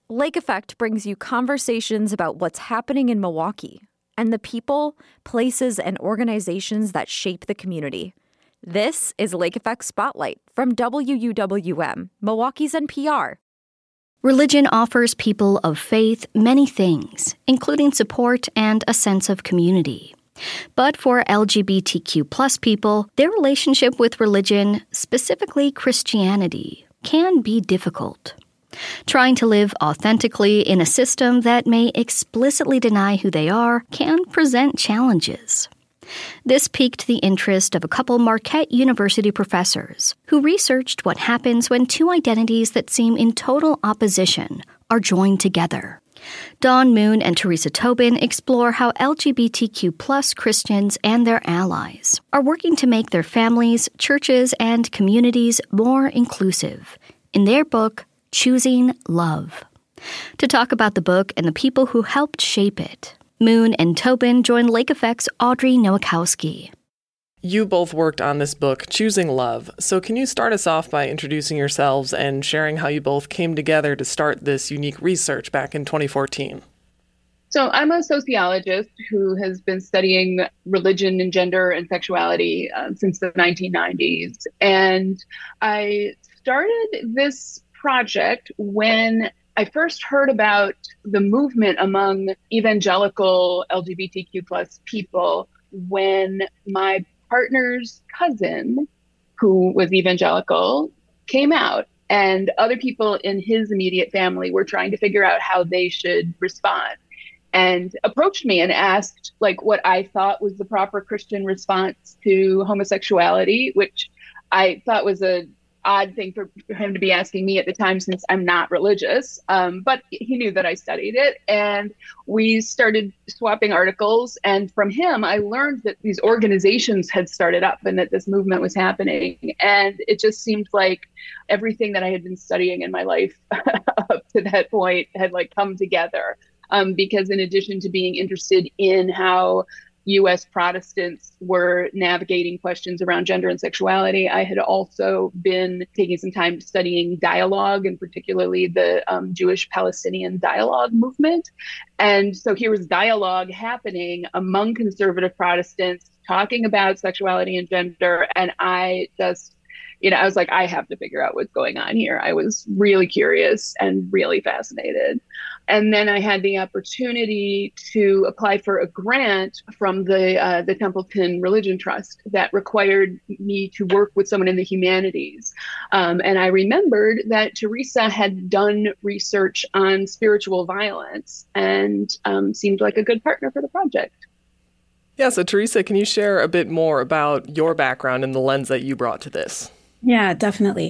Lake Effect brings you conversations about what's happening in Milwaukee and the people, places, and organizations that shape the community. This is Lake Effect Spotlight from WUWM, Milwaukee's NPR. Religion offers people of faith many things, including support and a sense of community. But for LGBTQ+ people, their relationship with religion, specifically Christianity, can be difficult. Trying to live authentically in a system that may explicitly deny who they are can present challenges. This piqued the interest of a couple Marquette University professors who researched what happens when two identities that seem in total opposition are joined together. Dawn Moon and Teresa Tobin explore how LGBTQ+ Christians and their allies are working to make their families, churches, and communities more inclusive in their book, Choosing Love. To talk about the book and the people who helped shape it, Moon and Tobin joined Lake Effect's Audrey Nowakowski. You both worked on this book, Choosing Love. So can you start us off by introducing yourselves and sharing how you both came together to start this unique research back in 2014? So I'm a sociologist who has been studying religion and gender and sexuality since the 1990s. And I started this project when I first heard about the movement among evangelical LGBTQ+ people when my partner's cousin, who was evangelical, came out, and other people in his immediate family were trying to figure out how they should respond, and approached me and asked what I thought was the proper Christian response to homosexuality, which I thought was a odd thing for him to be asking me at the time since I'm not religious. But he knew that I studied it, and we started swapping articles. And from him, I learned that these organizations had started up and that this movement was happening. And it just seemed like everything that I had been studying in my life up to that point had come together. Because in addition to being interested in how U.S. Protestants were navigating questions around gender and sexuality, I had also been taking some time studying dialogue, and particularly the Jewish-Palestinian dialogue movement. And so here was dialogue happening among conservative Protestants talking about sexuality and gender. And I just, I was like, I have to figure out what's going on here. I was really curious and really fascinated. And then I had the opportunity to apply for a grant from the Templeton Religion Trust that required me to work with someone in the humanities. And I remembered that Teresa had done research on spiritual violence and seemed like a good partner for the project. Yeah, so Teresa, can you share a bit more about your background and the lens that you brought to this? Yeah, definitely.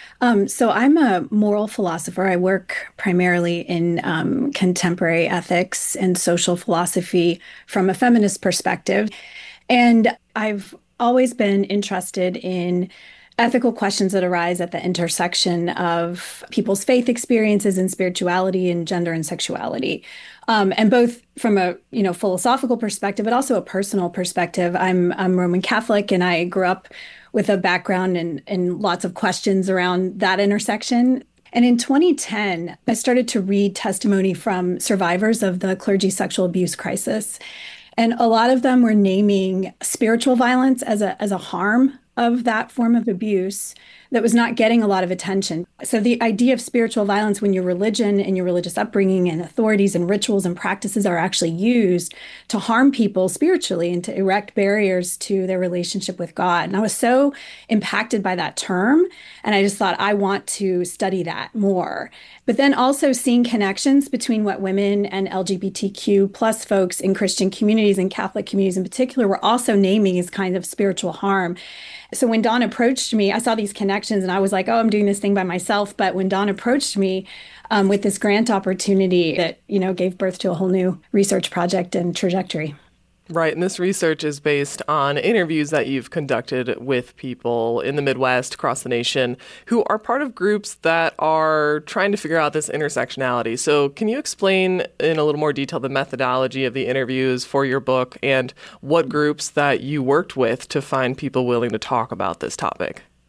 So I'm a moral philosopher. I work primarily in contemporary ethics and social philosophy from a feminist perspective. And I've always been interested in ethical questions that arise at the intersection of people's faith experiences and spirituality and gender and sexuality. And both from a philosophical perspective, but also a personal perspective. I'm Roman Catholic, and I grew up with a background and lots of questions around that intersection. And in 2010, I started to read testimony from survivors of the clergy sexual abuse crisis. And a lot of them were naming spiritual violence as a harm of that form of abuse that was not getting a lot of attention. So the idea of spiritual violence, when your religion and your religious upbringing and authorities and rituals and practices are actually used to harm people spiritually and to erect barriers to their relationship with God. And I was so impacted by that term. And I just thought, I want to study that more. But then also seeing connections between what women and LGBTQ plus folks in Christian communities and Catholic communities in particular were also naming as kind of spiritual harm. So when Dawn approached me, I saw these connections and I was like, oh, I'm doing this thing by myself. But when Dawn approached me with this grant opportunity that, gave birth to a whole new research project and trajectory. Right. And this research is based on interviews that you've conducted with people in the Midwest, across the nation, who are part of groups that are trying to figure out this intersectionality. So can you explain in a little more detail the methodology of the interviews for your book and what groups that you worked with to find people willing to talk about this topic?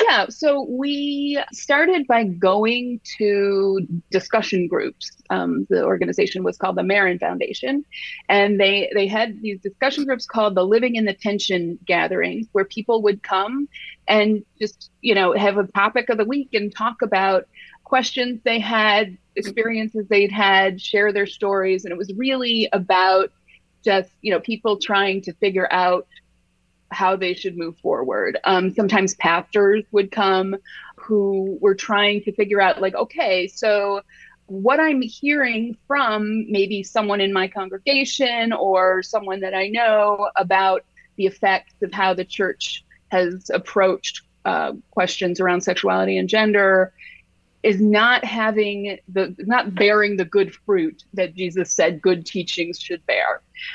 Yeah, so we started by going to discussion groups. The organization was called the Marin Foundation, and they had these discussion groups called the Living in the Tension gatherings, where people would come and just, have a topic of the week and talk about questions they had, experiences they'd had, share their stories. And it was really about just, people trying to figure out how they should move forward. Sometimes pastors would come who were trying to figure out, like, okay, so what I'm hearing from maybe someone in my congregation or someone that I know about the effects of how the church has approached questions around sexuality and gender is not bearing the good fruit that Jesus said good teachings should bear.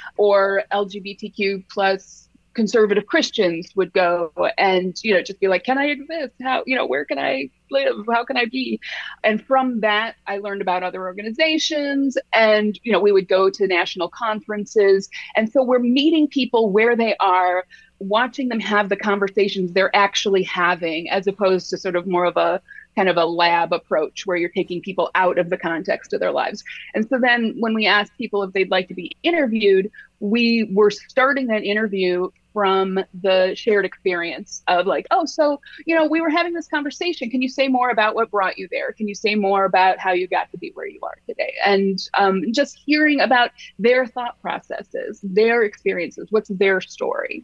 Or LGBTQ plus conservative Christians would go and, just be like, can I exist? How, where can I live? How can I be? And from that, I learned about other organizations and, we would go to national conferences. And so we're meeting people where they are, watching them have the conversations they're actually having, as opposed to sort of more of a kind of a lab approach where you're taking people out of the context of their lives. And so then when we asked people if they'd like to be interviewed, we were starting that interview from the shared experience of like, oh, so, we were having this conversation. Can you say more about what brought you there? Can you say more about how you got to be where you are today? And just hearing about their thought processes, their experiences, what's their story.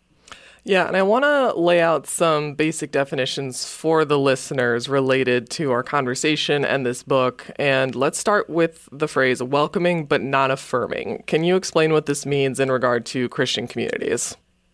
Yeah, and I want to lay out some basic definitions for the listeners related to our conversation and this book. And let's start with the phrase welcoming but not affirming. Can you explain what this means in regard to Christian communities?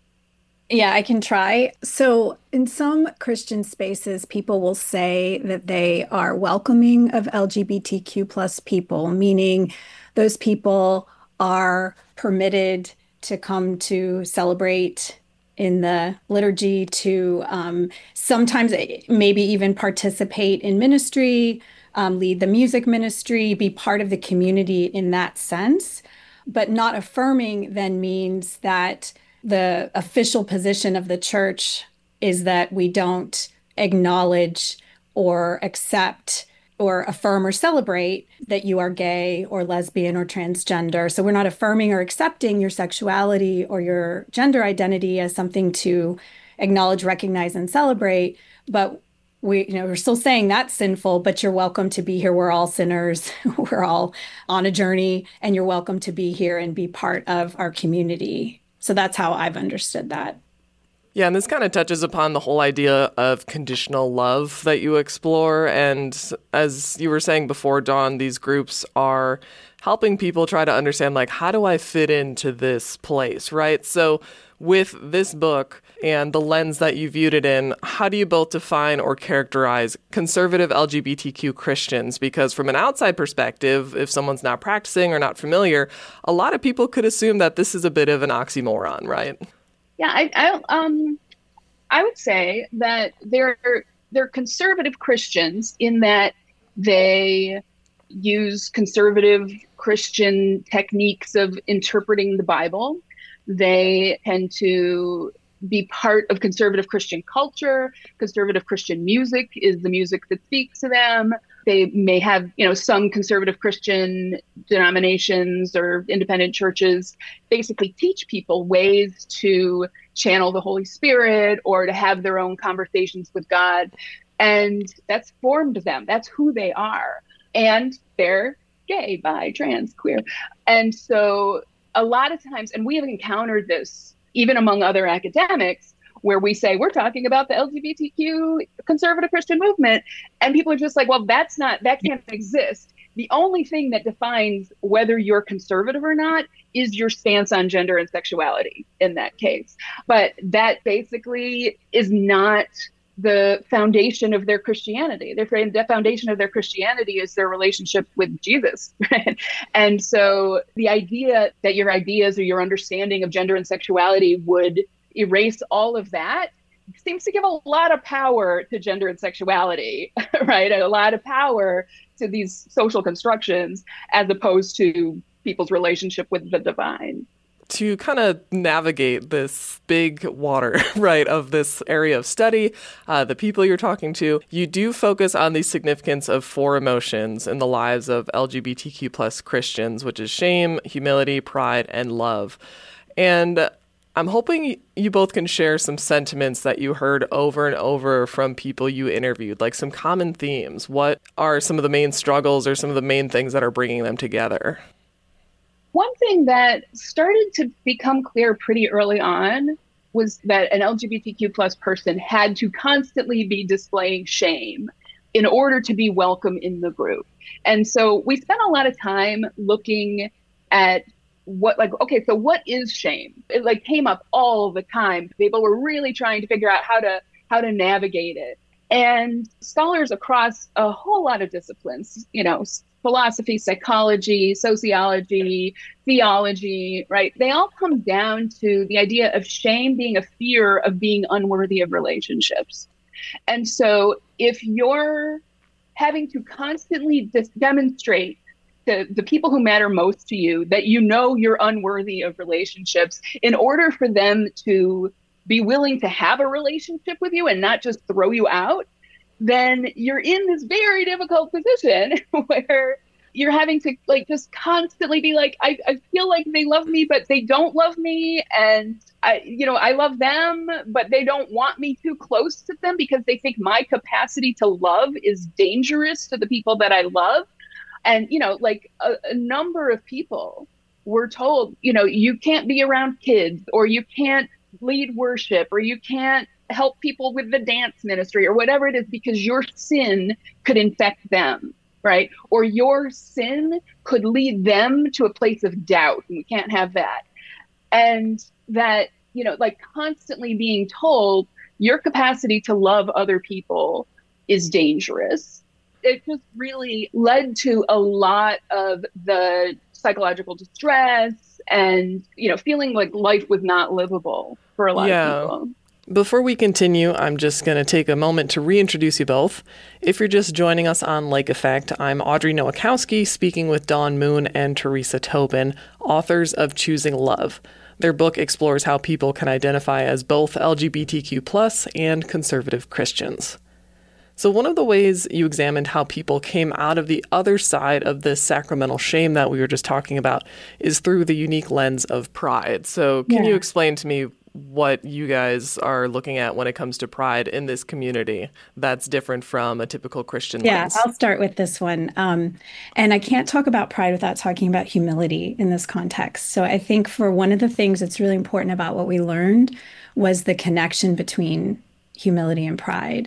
Yeah, I can try. So in some Christian spaces, people will say that they are welcoming of LGBTQ plus people, meaning those people are permitted to come to celebrate in the liturgy, to sometimes maybe even participate in ministry, lead the music ministry, be part of the community in that sense. But not affirming then means that the official position of the church is that we don't acknowledge or accept or affirm or celebrate that you are gay or lesbian or transgender. So we're not affirming or accepting your sexuality or your gender identity as something to acknowledge, recognize, and celebrate. But we're still saying that's sinful, but you're welcome to be here. We're all sinners. We're all on a journey, and you're welcome to be here and be part of our community. So that's how I've understood that. Yeah, and this kind of touches upon the whole idea of conditional love that you explore. And as you were saying before, Dawn, these groups are helping people try to understand, like, how do I fit into this place, right? So with this book and the lens that you viewed it in, how do you both define or characterize conservative LGBTQ Christians? Because from an outside perspective, if someone's not practicing or not familiar, a lot of people could assume that this is a bit of an oxymoron, right? Yeah, I would say that they're conservative Christians in that they use conservative Christian techniques of interpreting the Bible. They tend to be part of conservative Christian culture. Conservative Christian music is the music that speaks to them. They may have, some conservative Christian denominations or independent churches basically teach people ways to channel the Holy Spirit or to have their own conversations with God. And that's formed them. That's who they are. And they're gay, bi, trans, queer. And so a lot of times, and we have encountered this even among other academics, where we say we're talking about the LGBTQ conservative Christian movement, and people are just like, well, that can't exist. The only thing that defines whether you're conservative or not is your stance on gender and sexuality in that case. But that basically is not the foundation of their Christianity. The foundation of their Christianity is their relationship with Jesus. Right? And so the idea that your ideas or your understanding of gender and sexuality would erase all of that seems to give a lot of power to gender and sexuality, right? And a lot of power to these social constructions as opposed to people's relationship with the divine. to kind of navigate this big water, right, of this area of study, the people you're talking to, you do focus on the significance of 4 emotions in the lives of LGBTQ plus Christians, which is shame, humility, pride, and love. And I'm hoping you both can share some sentiments that you heard over and over from people you interviewed, like some common themes. What are some of the main struggles or some of the main things that are bringing them together? One thing that started to become clear pretty early on was that an LGBTQ plus person had to constantly be displaying shame in order to be welcome in the group. And so we spent a lot of time looking at what is shame? It came up all the time. People were really trying to figure out how to navigate it. And scholars across a whole lot of disciplines, philosophy, psychology, sociology, theology, right? They all come down to the idea of shame being a fear of being unworthy of relationships. And so if you're having to constantly demonstrate to the people who matter most to you that you're unworthy of relationships in order for them to be willing to have a relationship with you and not just throw you out, then you're in this very difficult position where you're having to just constantly be like, I feel like they love me, but they don't love me. And I love them, but they don't want me too close to them because they think my capacity to love is dangerous to the people that I love. And, a number of people were told, you can't be around kids, or you can't lead worship, or you can't help people with the dance ministry, or whatever it is, because your sin could infect them, right? Or your sin could lead them to a place of doubt, and we can't have that. And that, constantly being told your capacity to love other people is dangerous. It just really led to a lot of the psychological distress and, feeling like life was not livable for a lot of people. Before we continue, I'm just going to take a moment to reintroduce you both. If you're just joining us on Lake Effect, I'm Audrey Nowakowski, speaking with Dawn Moon and Teresa Tobin, authors of Choosing Love. Their book explores how people can identify as both LGBTQ+ and conservative Christians. So one of the ways you examined how people came out of the other side of this sacramental shame that we were just talking about is through the unique lens of pride. So can you explain to me what you guys are looking at when it comes to pride in this community that's different from a typical Christian lens? Yeah, I'll start with this one. And I can't talk about pride without talking about humility in this context. So I think for one of the things that's really important about what we learned was the connection between humility and pride.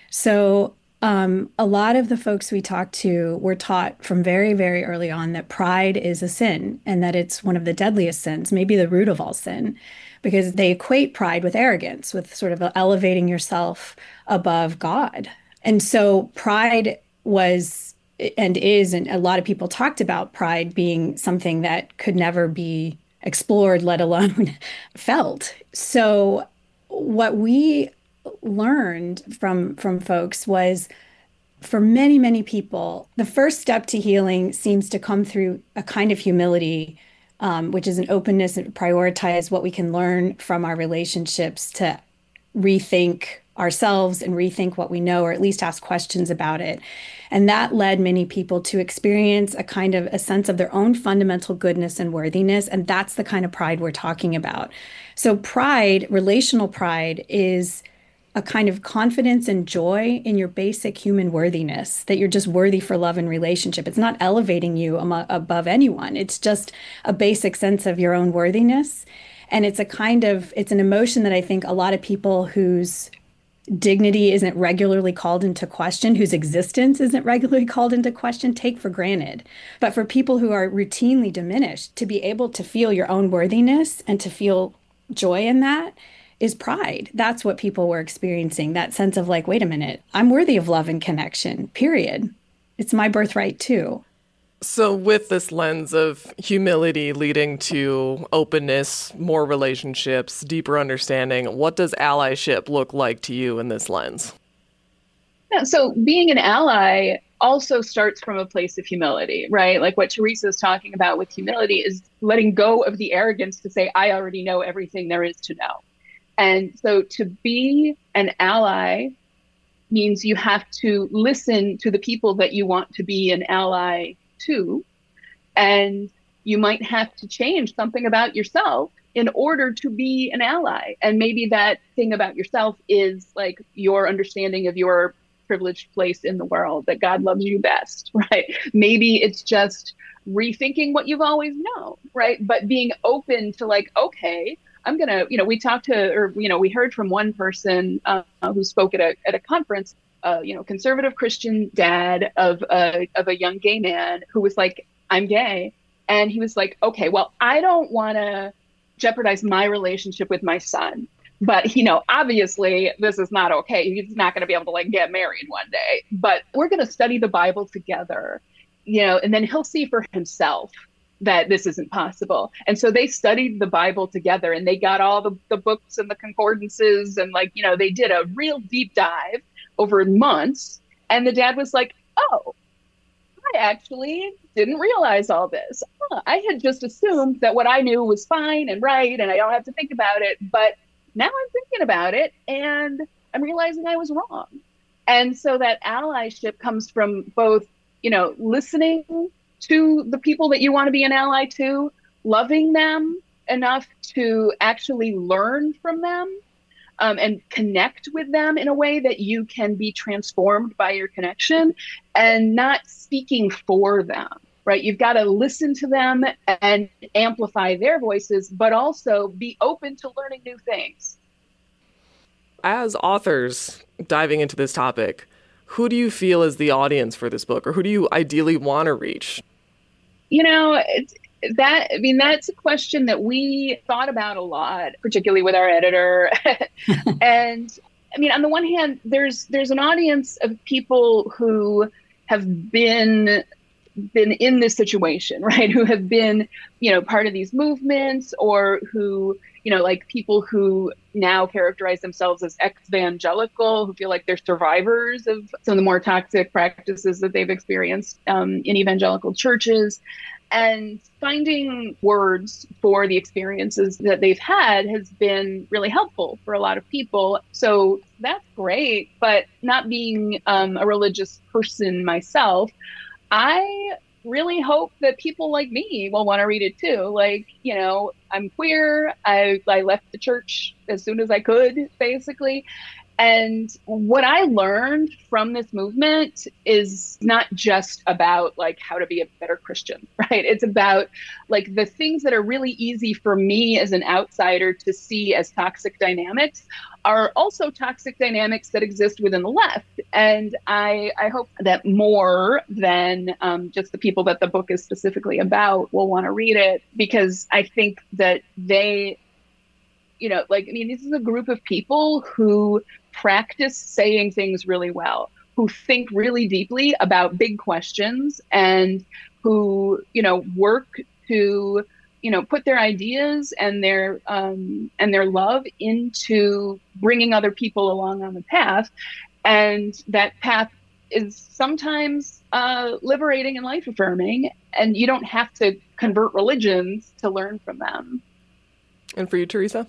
So a lot of the folks we talked to were taught from very, very early on that pride is a sin and that it's one of the deadliest sins, maybe the root of all sin, because they equate pride with arrogance, with sort of elevating yourself above God. And so pride was and is, and a lot of people talked about pride being something that could never be explored, let alone felt. So what we learned from folks was, for many, many people, the first step to healing seems to come through a kind of humility, which is an openness and prioritize what we can learn from our relationships to rethink ourselves and rethink what we know, or at least ask questions about it. And that led many people to experience a kind of a sense of their own fundamental goodness and worthiness. And that's the kind of pride we're talking about. So pride, relational pride, is a kind of confidence and joy in your basic human worthiness, that you're just worthy for love and relationship. It's not elevating you above anyone. It's just a basic sense of your own worthiness. And it's an emotion that I think a lot of people whose dignity isn't regularly called into question, whose existence isn't regularly called into question, take for granted. But for people who are routinely diminished, to be able to feel your own worthiness and to feel joy in that is pride. That's what people were experiencing, that sense of like, wait a minute, I'm worthy of love and connection, period. It's my birthright too. So with this lens of humility leading to openness, more relationships, deeper understanding, what does allyship look like to you in this lens? Yeah, so being an ally also starts from a place of humility, right? Like what Teresa is talking about with humility is letting go of the arrogance to say, I already know everything there is to know. And so to be an ally means you have to listen to the people that you want to be an ally to. And you might have to change something about yourself in order to be an ally. And maybe that thing about yourself is like your understanding of your privileged place in the world, that God loves you best, right? Maybe it's just rethinking what you've always known, right? But being open to like, okay, I'm going to, we heard from one person who spoke at a conference, conservative Christian dad of a young gay man who was like, I'm gay. And he was like, okay, well, I don't want to jeopardize my relationship with my son. But, obviously this is not okay. He's not going to be able to like get married one day, but we're going to study the Bible together, and then he'll see for himself that this isn't possible. And so they studied the Bible together and they got all the books and the concordances and they did a real deep dive over months. And the dad was like, oh, I actually didn't realize all this. I had just assumed that what I knew was fine and right, and I don't have to think about it. But now I'm thinking about it and I'm realizing I was wrong. And so that allyship comes from both, listening to the people that you want to be an ally to, loving them enough to actually learn from them, and connect with them in a way that you can be transformed by your connection, and not speaking for them, right? You've got to listen to them and amplify their voices, but also be open to learning new things. As authors diving into this topic, who do you feel is the audience for this book, or who do you ideally want to reach? That's a question that we thought about a lot, particularly with our editor. And on the one hand, there's an audience of people who have been in this situation, right? Who have been, part of these movements, or who, like people who now characterize themselves as ex-evangelical, who feel like they're survivors of some of the more toxic practices that they've experienced in evangelical churches. And finding words for the experiences that they've had has been really helpful for a lot of people. So that's great. But not being a religious person myself, I really hope that people like me will want to read it too. I'm queer. I left the church as soon as I could, basically. And what I learned from this movement is not just about how to be a better Christian, right? It's about the things that are really easy for me as an outsider to see as toxic dynamics are also toxic dynamics that exist within the left. And I hope that more than just the people that the book is specifically about will want to read it, because I think that they, this is a group of people who practice saying things really well, who think really deeply about big questions, and who, work to, put their ideas and their love into bringing other people along on the path. And that path is sometimes liberating and life affirming, and you don't have to convert religions to learn from them. And for you, Teresa?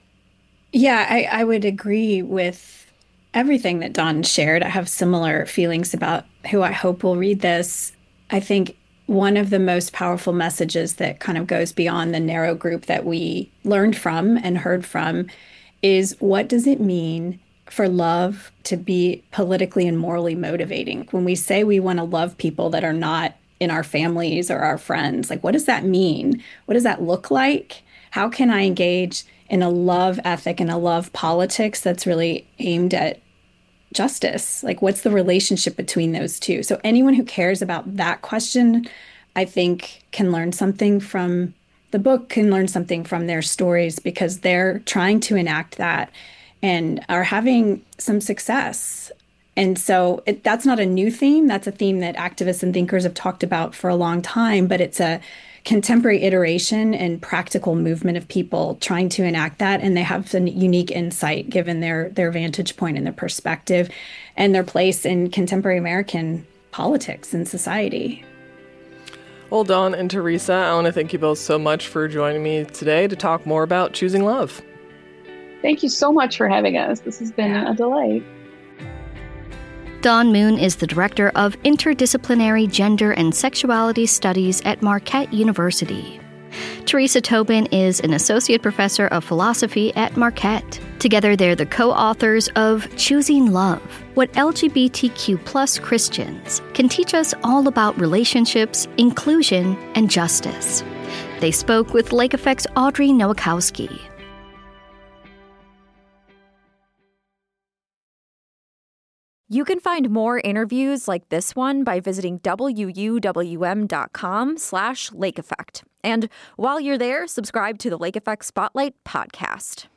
Yeah, I would agree with everything that Dawn shared. I have similar feelings about who I hope will read this. I think one of the most powerful messages that kind of goes beyond the narrow group that we learned from and heard from is, what does it mean for love to be politically and morally motivating? When we say we want to love people that are not in our families or our friends, what does that mean? What does that look like? How can I engage in a love ethic and a love politics that's really aimed at justice? What's the relationship between those two? So anyone who cares about that question, I think, can learn something from the book, can learn something from their stories, because they're trying to enact that and are having some success. And so that's not a new theme. That's a theme that activists and thinkers have talked about for a long time, but it's a contemporary iteration and practical movement of people trying to enact that. And they have some unique insight given their vantage point and their perspective and their place in contemporary American politics and society. Well, Dawn and Teresa, I want to thank you both so much for joining me today to talk more about choosing love. Thank you so much for having us. This has been a delight. Dawn Moon is the Director of Interdisciplinary Gender and Sexuality Studies at Marquette University. Teresa Tobin is an Associate Professor of Philosophy at Marquette. Together, they're the co-authors of Choosing Love, What LGBTQ+ Christians Can Teach Us All About Relationships, Inclusion, and Justice. They spoke with Lake Effect's Audrey Nowakowski. You can find more interviews like this one by visiting wuwm.com/Lake Effect. And while you're there, subscribe to the Lake Effect Spotlight podcast.